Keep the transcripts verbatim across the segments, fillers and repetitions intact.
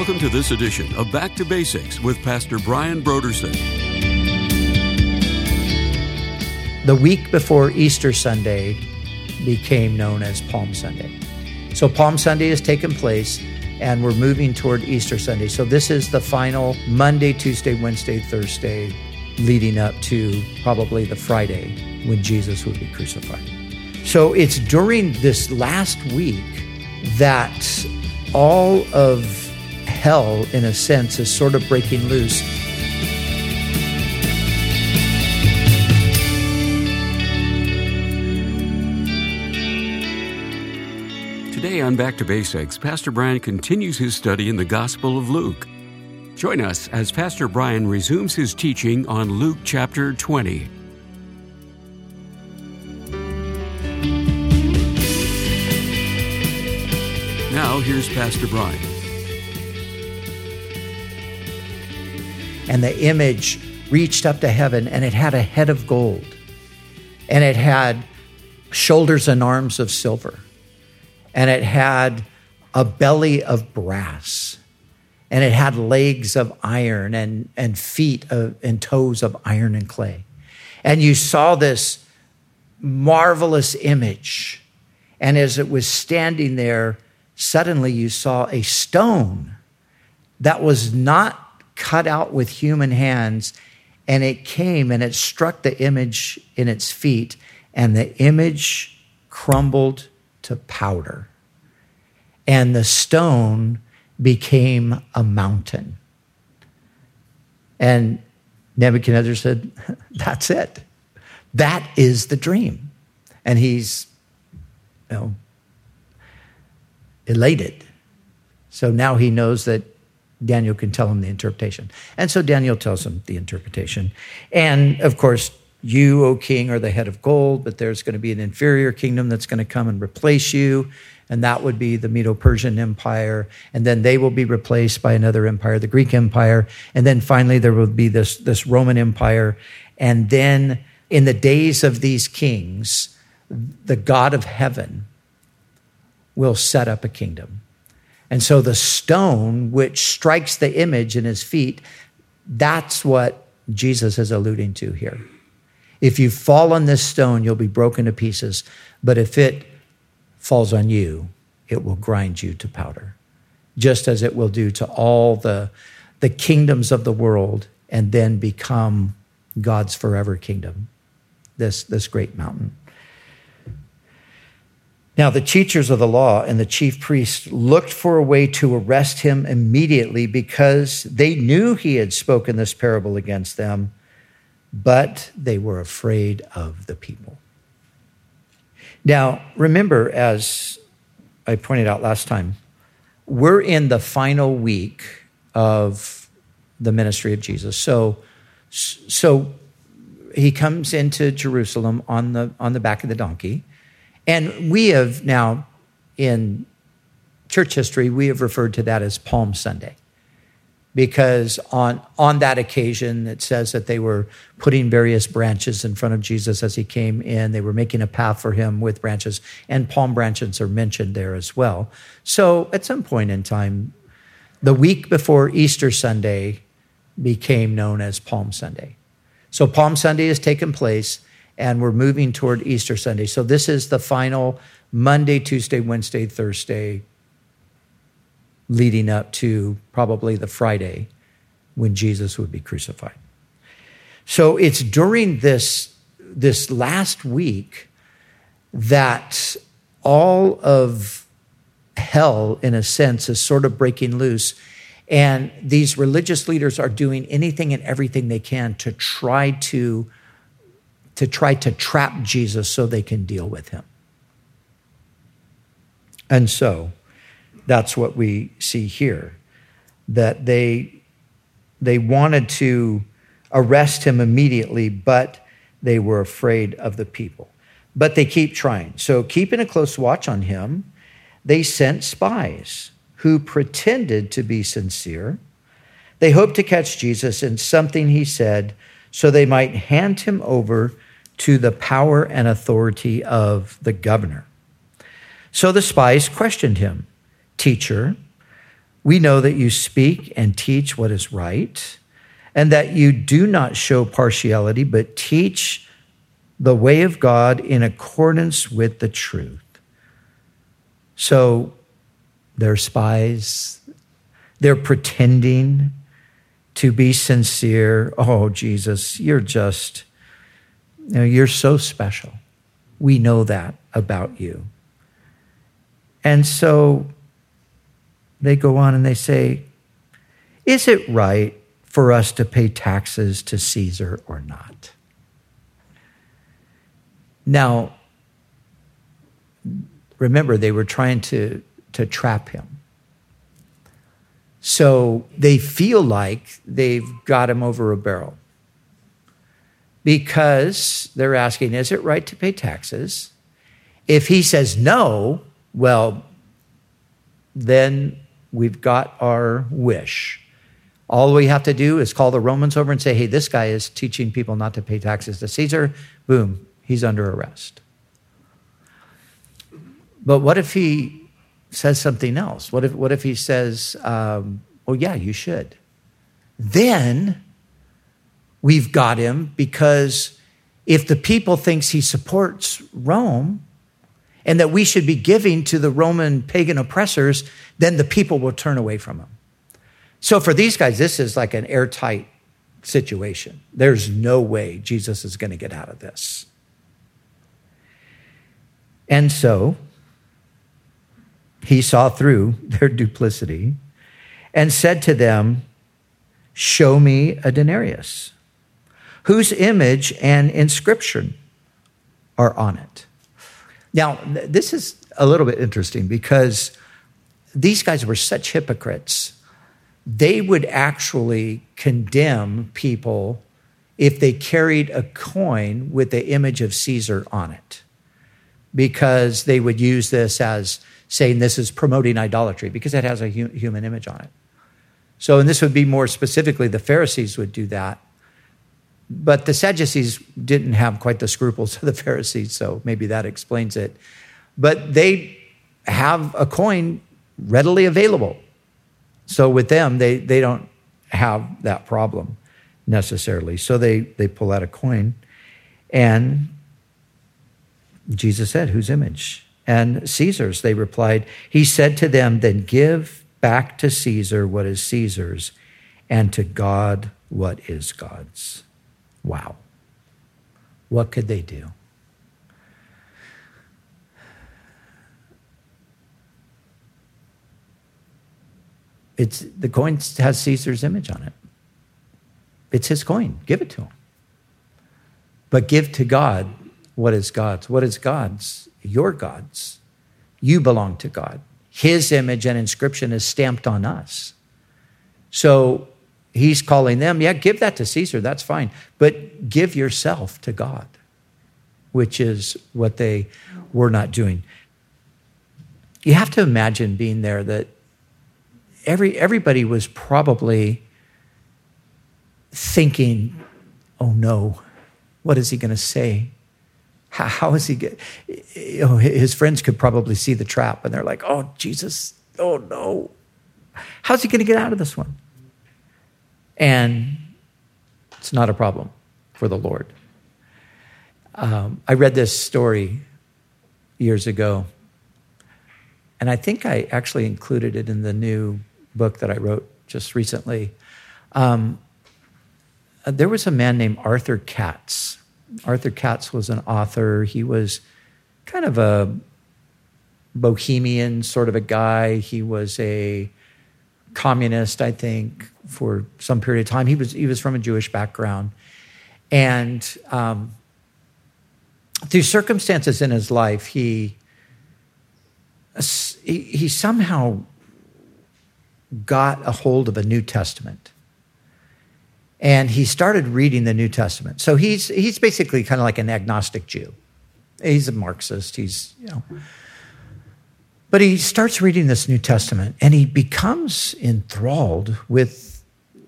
Welcome to this edition of Back to Basics with Pastor Brian Brodersen. The week before Easter Sunday became known as Palm Sunday. So Palm Sunday has taken place, and we're moving toward Easter Sunday. So this is the final Monday, Tuesday, Wednesday, Thursday, leading up to probably the Friday when Jesus would be crucified. So it's during this last week that all of hell, in a sense, is sort of breaking loose. Today on Back to Basics, Pastor Brian continues his study in the Gospel of Luke. Join us as Pastor Brian resumes his teaching on Luke chapter twenty. Now, here's Pastor Brian. And the image reached up to heaven, and it had a head of gold, and it had shoulders and arms of silver, and it had a belly of brass, and it had legs of iron and, and feet of, and toes of iron and clay. And you saw this marvelous image, and as it was standing there, suddenly you saw a stone that was not cut out with human hands, and it came and it struck the image in its feet, and the image crumbled to powder. And the stone became a mountain. And Nebuchadnezzar said, that's it. That is the dream. And he's, you know, elated. So now he knows that Daniel can tell him the interpretation. And so Daniel tells him the interpretation. And of course, you, O king, are the head of gold, but there's going to be an inferior kingdom that's going to come and replace you. And that would be the Medo-Persian Empire. And then they will be replaced by another empire, the Greek Empire. And then finally, there will be this, this Roman Empire. And then in the days of these kings, the God of heaven will set up a kingdom. And so the stone which strikes the image in his feet, that's what Jesus is alluding to here. If you fall on this stone, you'll be broken to pieces. But if it falls on you, it will grind you to powder, just as it will do to all the, the kingdoms of the world, and then become God's forever kingdom, this, this great mountain. Now, the teachers of the law and the chief priests looked for a way to arrest him immediately because they knew he had spoken this parable against them, but they were afraid of the people. Now, remember, as I pointed out last time, we're in the final week of the ministry of Jesus. So, so he comes into Jerusalem on the on the back of the donkey. And we have now, in church history, we have referred to that as Palm Sunday. Because on, on that occasion, it says that they were putting various branches in front of Jesus as he came in. They were making a path for him with branches, and palm branches are mentioned there as well. So at some point in time, the week before Easter Sunday became known as Palm Sunday. So Palm Sunday has taken place, and we're moving toward Easter Sunday. So this is the final Monday, Tuesday, Wednesday, Thursday, leading up to probably the Friday when Jesus would be crucified. So it's during this, this last week that all of hell, in a sense, is sort of breaking loose. And these religious leaders are doing anything and everything they can to try to to try to trap Jesus so they can deal with him. And so that's what we see here, that they, they wanted to arrest him immediately, but they were afraid of the people. But they keep trying. So keeping a close watch on him, they sent spies who pretended to be sincere. They hoped to catch Jesus in something he said so they might hand him over to the power and authority of the governor. So the spies questioned him, "Teacher, We know that you speak and teach what is right, and that you do not show partiality, but teach the way of God in accordance with the truth. So they're spies. They're pretending to be sincere. Oh, Jesus, you're just, you know, you're so special. We know that about you. And so they go on and they say, is it right for us to pay taxes to Caesar or not? Now, remember, they were trying to, to trap him. So they feel like they've got him over a barrel because they're asking, is it right to pay taxes? If he says no, well, then we've got our wish. All we have to do is call the Romans over and say, hey, this guy is teaching people not to pay taxes to Caesar. Boom, he's under arrest. But what if he says something else? What if, what if he says, um, oh, yeah, you should? Then we've got him, because if the people thinks he supports Rome and that we should be giving to the Roman pagan oppressors, then the people will turn away from him. So for these guys, this is like an airtight situation. There's no way Jesus is going to get out of this. And so he saw through their duplicity and said to them, show me a denarius. Whose image and inscription are on it? Now, this is a little bit interesting because these guys were such hypocrites. They would actually condemn people if they carried a coin with the image of Caesar on it, because they would use this as saying this is promoting idolatry because it has a hu- human image on it. So, and this would be more specifically, the Pharisees would do that. But the Sadducees didn't have quite the scruples of the Pharisees, so maybe that explains it. But they have a coin readily available. So with them, they, they don't have that problem necessarily. So they, they pull out a coin, and Jesus said, whose image? And Caesar's, they replied. He said to them, then give back to Caesar what is Caesar's, and to God what is God's. Wow. What could they do? It's, the coin has Caesar's image on it. It's his coin. Give it to him. But give to God what is God's. What is God's? Your God's. You belong to God. His image and inscription is stamped on us. So he's calling them, yeah, give that to Caesar, that's fine. But give yourself to God, which is what they were not doing. You have to imagine being there, that every everybody was probably thinking, oh no, what is he going to say? How, how is he get? You know, his friends could probably see the trap, and they're like, oh, Jesus, oh no. How's he going to get out of this one? And it's not a problem for the Lord. Um, I read this story years ago, and I think I actually included it in the new book that I wrote just recently. Um, there was a man named Arthur Katz. Arthur Katz was an author. He was kind of a bohemian sort of a guy. He was a communist, I think, for some period of time. He was he was from a Jewish background. And um, through circumstances in his life, he, he he somehow got a hold of a New Testament. And he started reading the New Testament. So he's he's basically kind of like an agnostic Jew. He's a Marxist. He's, you know. But he starts reading this New Testament, and he becomes enthralled with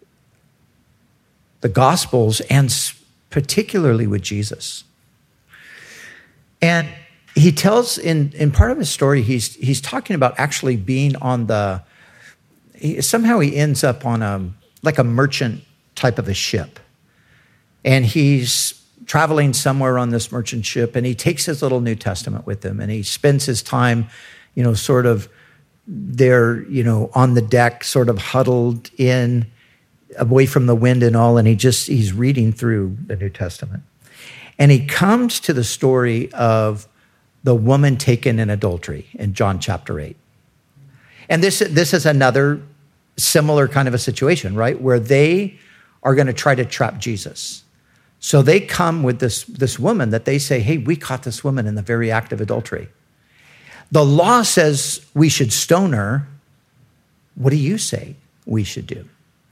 the Gospels, and particularly with Jesus. And he tells, in, in part of his story, he's he's talking about actually being on the, he, somehow he ends up on a like a merchant type of a ship. And he's traveling somewhere on this merchant ship, and he takes his little New Testament with him, and he spends his time, you know, sort of there, you know, on the deck, sort of huddled in, away from the wind and all, and he just, he's reading through the New Testament. And he comes to the story of the woman taken in adultery in John chapter eight. And this, this is another similar kind of a situation, right? Where they are going to try to trap Jesus. So they come with this, this woman that they say, hey, we caught this woman in the very act of adultery. The law says we should stone her. What do you say we should do?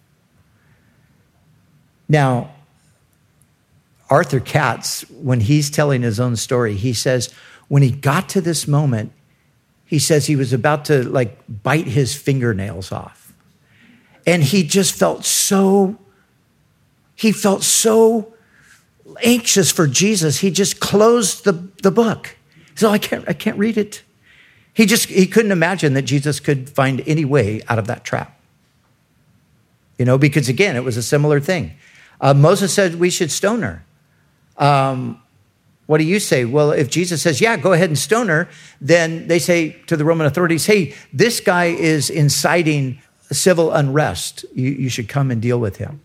Now, Arthur Katz, when he's telling his own story, he says, when he got to this moment, he says he was about to like bite his fingernails off. And he just felt so, he felt so anxious for Jesus. He just closed the, the book. So I can't, I can't read it. He just, he couldn't imagine that Jesus could find any way out of that trap. You know, because again, it was a similar thing. Uh, Moses said we should stone her. Um, what do you say? Well, if Jesus says, yeah, go ahead and stone her, then they say to the Roman authorities, hey, this guy is inciting civil unrest. You, you should come and deal with him.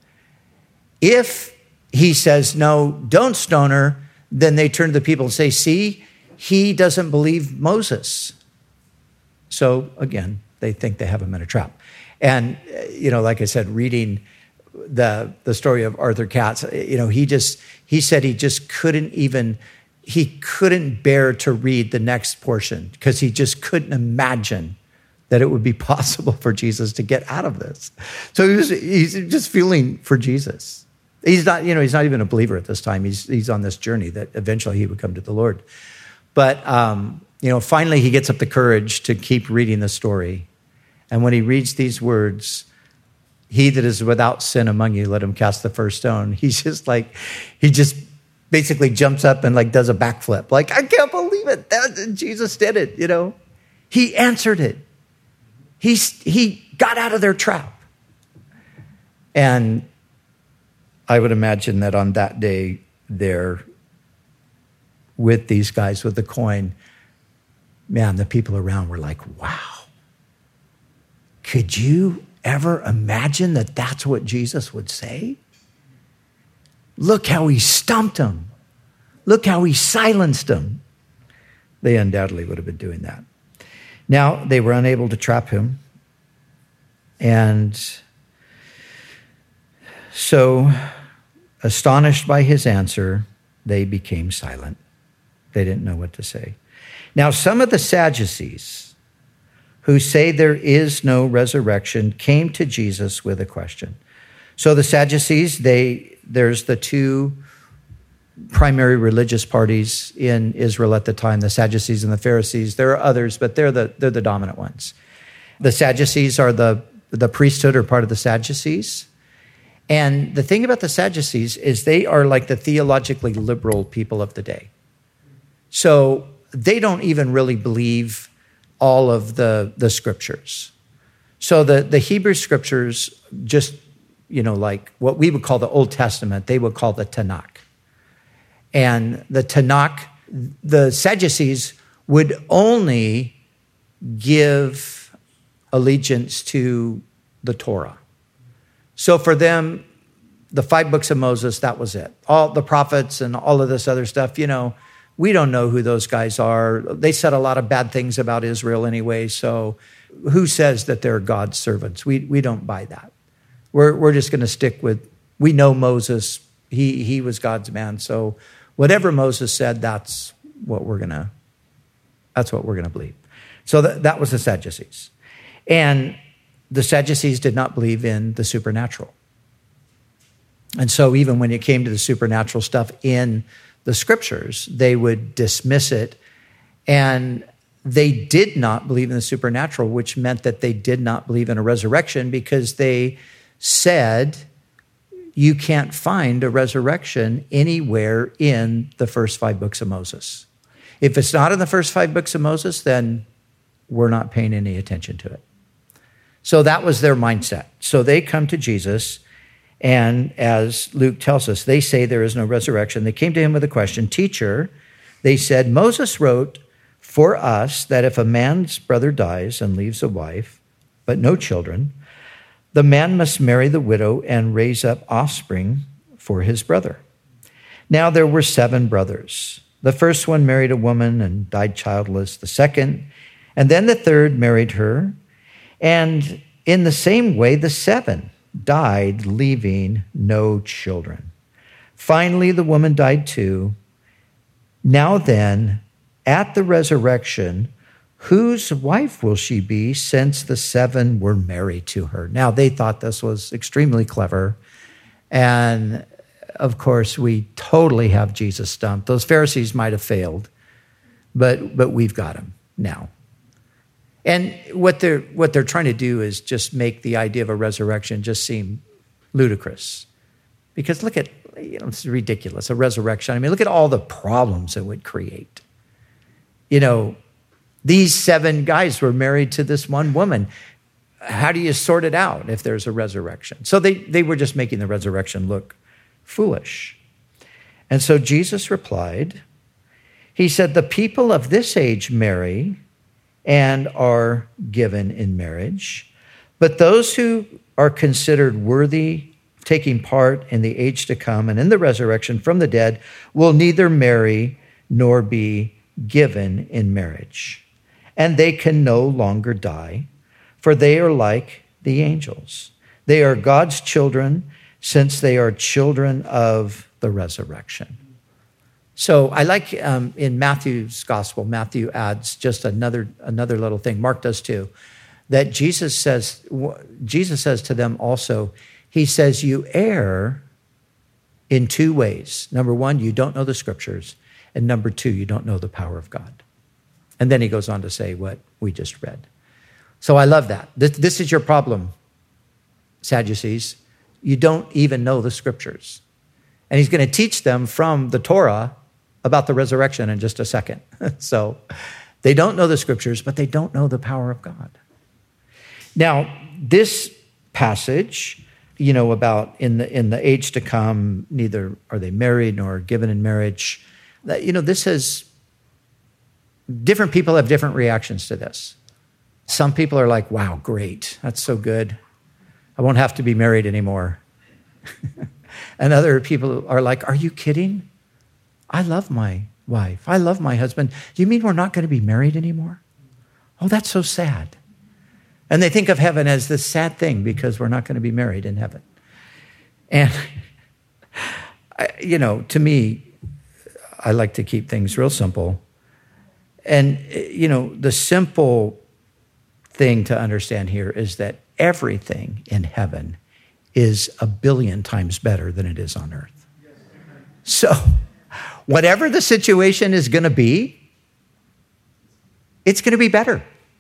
If he says, no, don't stone her, then they turn to the people and say, see, he doesn't believe Moses. So again, they think they have him in a trap. And, you know, like I said, reading the the story of Arthur Katz, you know, he just, he said he just couldn't even, he couldn't bear to read the next portion because he just couldn't imagine that it would be possible for Jesus to get out of this. So he was, he's just feeling for Jesus. He's not, you know, he's not even a believer at this time. He's he's on this journey that eventually he would come to the Lord. But, um, you know, finally he gets up the courage to keep reading the story. And when he reads these words, he that is without sin among you, let him cast the first stone. He's just like, he just basically jumps up and like does a backflip. Like, I can't believe it. That, Jesus did it, you know. He answered it. He, he got out of their trap. And I would imagine that on that day there with these guys with the coin, man, the people around were like, wow. Could you ever imagine that that's what Jesus would say? Look how he stumped him. Look how he silenced him. They undoubtedly would have been doing that. Now, they were unable to trap him. And so, astonished by his answer, they became silent. They didn't know what to say. Now, some of the Sadducees, who say there is no resurrection, came to Jesus with a question. So the Sadducees, they there's the two primary religious parties in Israel at the time, the Sadducees and the Pharisees. There are others, but they're the they're the dominant ones. The Sadducees are the, the priesthood or part of the Sadducees. And the thing about the Sadducees is they are like the theologically liberal people of the day. So they don't even really believe all of the, the scriptures. So the, the Hebrew scriptures, just, you know, like what we would call the Old Testament, they would call the Tanakh. And the Tanakh, the Sadducees would only give allegiance to the Torah. So for them, the five books of Moses, that was it. All the prophets and all of this other stuff, you know, we don't know who those guys are. They said a lot of bad things about Israel anyway, so who says that they're God's servants? We we don't buy that. We're we're just going to stick with, we know Moses, he he was God's man, so whatever Moses said, that's what we're going to that's what we're going to believe. So that, that was the Sadducees. And the Sadducees did not believe in the supernatural. And so even when it came to the supernatural stuff in the scriptures, they would dismiss it. And they did not believe in the supernatural, which meant that they did not believe in a resurrection because they said you can't find a resurrection anywhere in the first five books of Moses. If it's not in the first five books of Moses, then we're not paying any attention to it. So that was their mindset. So they come to Jesus, and as Luke tells us, they say there is no resurrection. They came to him with a question. Teacher, they said, Moses wrote for us that if a man's brother dies and leaves a wife, but no children, the man must marry the widow and raise up offspring for his brother. Now there were seven brothers. The first one married a woman and died childless. The second, and then the third married her. And in the same way, the seven died, leaving no children. Finally, the woman died too. Now then, at the resurrection, whose wife will she be, since the seven were married to her? Now, they thought this was extremely clever. And of course, we totally have Jesus stumped. Those Pharisees might have failed, but, but we've got him now. And what they're, what they're trying to do is just make the idea of a resurrection just seem ludicrous. Because look at, you know, it's ridiculous, a resurrection. I mean, look at all the problems it would create. You know, these seven guys were married to this one woman. How do you sort it out if there's a resurrection? So they, they were just making the resurrection look foolish. And so Jesus replied, he said, the people of this age marry and are given in marriage, but those who are considered worthy of taking part in the age to come and in the resurrection from the dead will neither marry nor be given in marriage. And they can no longer die, for they are like the angels. They are God's children, since they are children of the resurrection. So I like um, in Matthew's gospel, Matthew adds just another another little thing. Mark does too, that Jesus says Jesus says to them also. He says, "You err in two ways. Number one, you don't know the scriptures, and number two, you don't know the power of God." And then he goes on to say what we just read. So I love that. This, this is your problem, Sadducees. You don't even know the scriptures. And he's going to teach them from the Torah about the resurrection in just a second. So they don't know the scriptures, but they don't know the power of God. Now, this passage, you know, about in the in the age to come, neither are they married nor given in marriage. That, you know, this has, different people have different reactions to this. Some people are like, wow, great, that's so good. I won't have to be married anymore. And other people are like, are you kidding? I love my wife. I love my husband. Do you mean we're not going to be married anymore? Oh, that's so sad. And they think of heaven as this sad thing because we're not going to be married in heaven. And, you know, to me, I like to keep things real simple. And, you know, the simple thing to understand here is that everything in heaven is a billion times better than it is on earth. So whatever the situation is going to be, it's going to be better.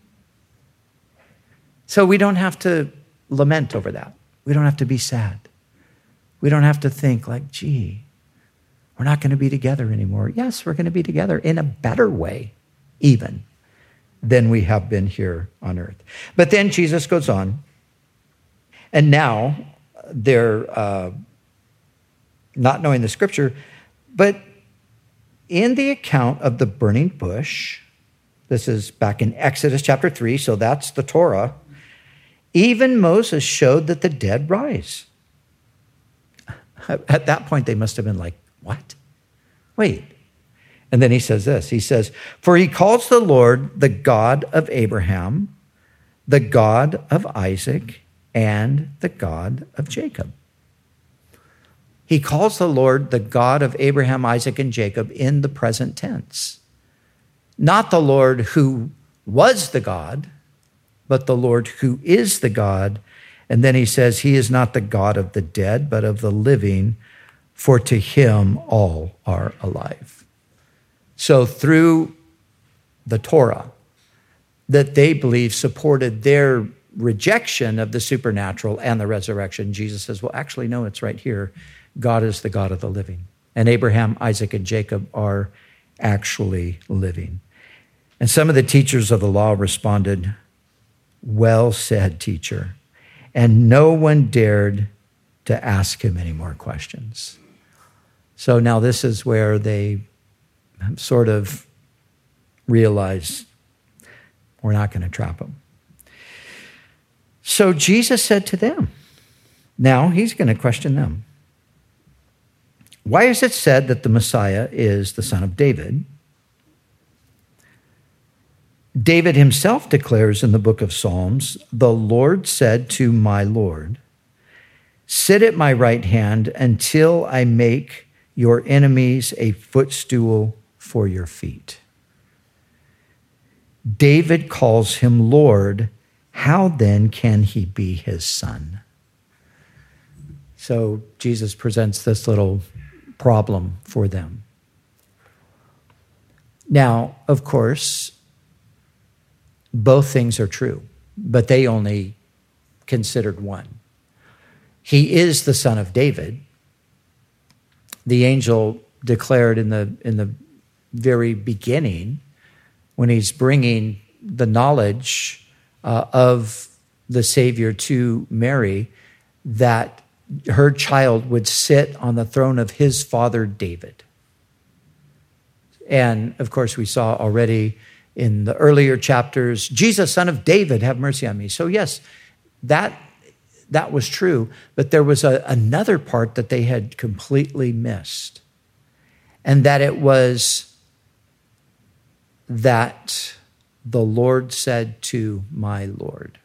So we don't have to lament over that. We don't have to be sad. We don't have to think like, gee, we're not going to be together anymore. Yes, we're going to be together in a better way, even, than we have been here on earth. But then Jesus goes on, and now they're uh, not knowing the scripture, but in the account of the burning bush, this is back in Exodus chapter three, so that's the Torah, even Moses showed that the dead rise. At that point, they must have been like, what? Wait. And then he says this, he says, for he calls the Lord the God of Abraham, the God of Isaac, and the God of Jacob. He calls the Lord the God of Abraham, Isaac, and Jacob in the present tense. Not the Lord who was the God, but the Lord who is the God. And then he says, he is not the God of the dead, but of the living, for to him all are alive. So through the Torah, that they believe supported their rejection of the supernatural and the resurrection, Jesus says, well, actually, no, it's right here. God is the God of the living. And Abraham, Isaac, and Jacob are actually living. And some of the teachers of the law responded, "Well said, teacher." And no one dared to ask him any more questions. So now this is where they sort of realize we're not going to trap him. So Jesus said to them, now he's going to question them. "Why is it said that the Messiah is the son of David? David himself declares in the book of Psalms, 'The Lord said to my Lord, sit at my right hand until I make your enemies a footstool for your feet.' David calls him Lord. How then can he be his son?" So Jesus presents this little problem for them. Now, of course, both things are true, but they only considered one. He is the son of David. The angel declared in the in the very beginning, when he's bringing the knowledge uh, of the Savior to Mary, that her child would sit on the throne of his father David. And of course, we saw already in the earlier chapters, "Jesus, son of David, have mercy on me." So yes, that that was true, but there was a, another part that they had completely missed, and that it was that the Lord said to my Lord.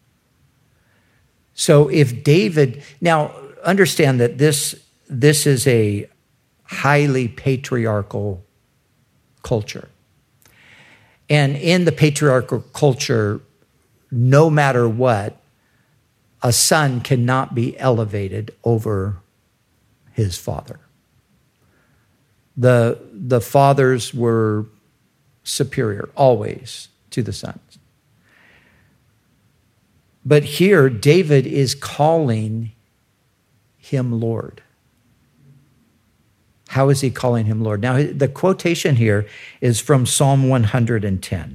So if David, now understand that this, this is a highly patriarchal culture. And in the patriarchal culture, no matter what, a son cannot be elevated over his father. The, the fathers were superior always to the sons. But here, David is calling him Lord. How is he calling him Lord? Now, the quotation here is from Psalm one hundred ten.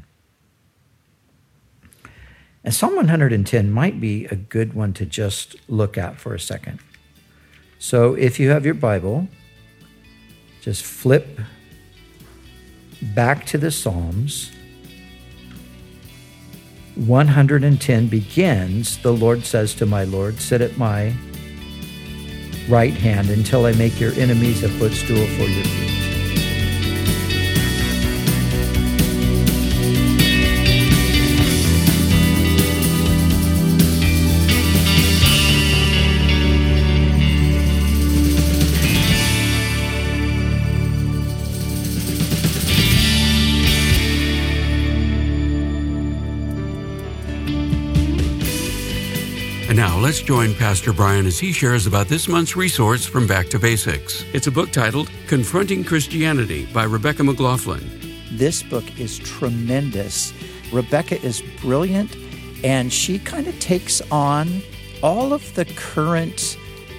And Psalm one hundred ten might be a good one to just look at for a second. So if you have your Bible, just flip back to the Psalms. one hundred ten begins, "The Lord says to my Lord, sit at my right hand until I make your enemies a footstool for your feet." And now let's join Pastor Brian as he shares about this month's resource from Back to Basics. It's a book titled Confronting Christianity by Rebecca McLaughlin. This book is tremendous. Rebecca is brilliant, and she kind of takes on all of the current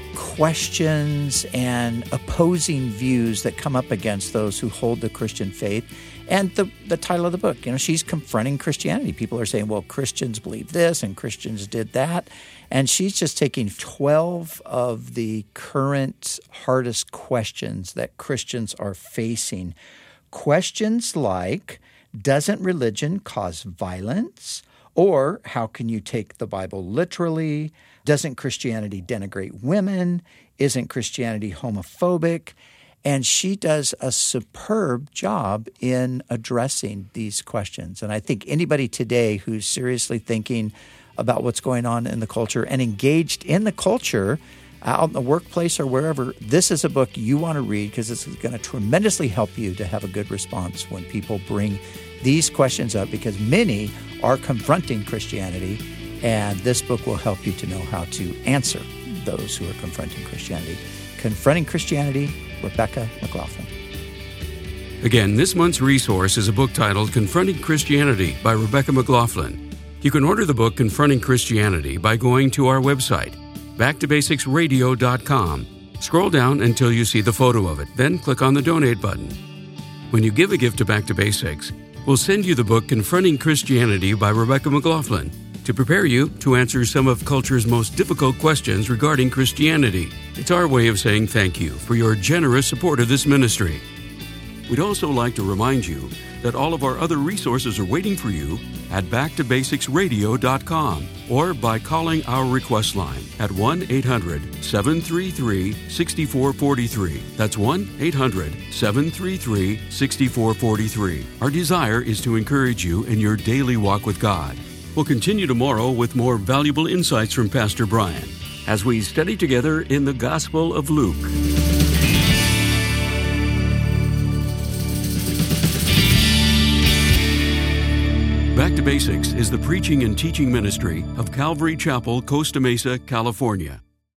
questions and opposing views that come up against those who hold the Christian faith. And the, the title of the book, you know, she's confronting Christianity. People are saying, well, Christians believe this and Christians did that. And she's just taking twelve of the current hardest questions that Christians are facing. Questions like, doesn't religion cause violence? Or how can you take the Bible literally? Doesn't Christianity denigrate women? Isn't Christianity homophobic? And she does a superb job in addressing these questions. And I think anybody today who's seriously thinking about what's going on in the culture and engaged in the culture out in the workplace or wherever, this is a book you want to read because it's going to tremendously help you to have a good response when people bring these questions up, because many are confronting Christianity, and this book will help you to know how to answer those who are confronting Christianity. Confronting Christianity, Rebecca McLaughlin. Again, this month's resource is a book titled Confronting Christianity by Rebecca McLaughlin. You can order the book Confronting Christianity by going to our website, back to basics radio dot com. Scroll down until you see the photo of it, then click on the donate button. When you give a gift to Back to Basics, we'll send you the book Confronting Christianity by Rebecca McLaughlin. to prepare you to answer some of culture's most difficult questions regarding Christianity. It's our way of saying thank you for your generous support of this ministry. We'd also like to remind you that all of our other resources are waiting for you at back to basics radio dot com or by calling our request line at one eight hundred seven three three six four four three. That's one eight hundred seven three three six four four three. Our desire is to encourage you in your daily walk with God. We'll continue tomorrow with more valuable insights from Pastor Brian as we study together in the Gospel of Luke. Back to Basics is the preaching and teaching ministry of Calvary Chapel, Costa Mesa, California.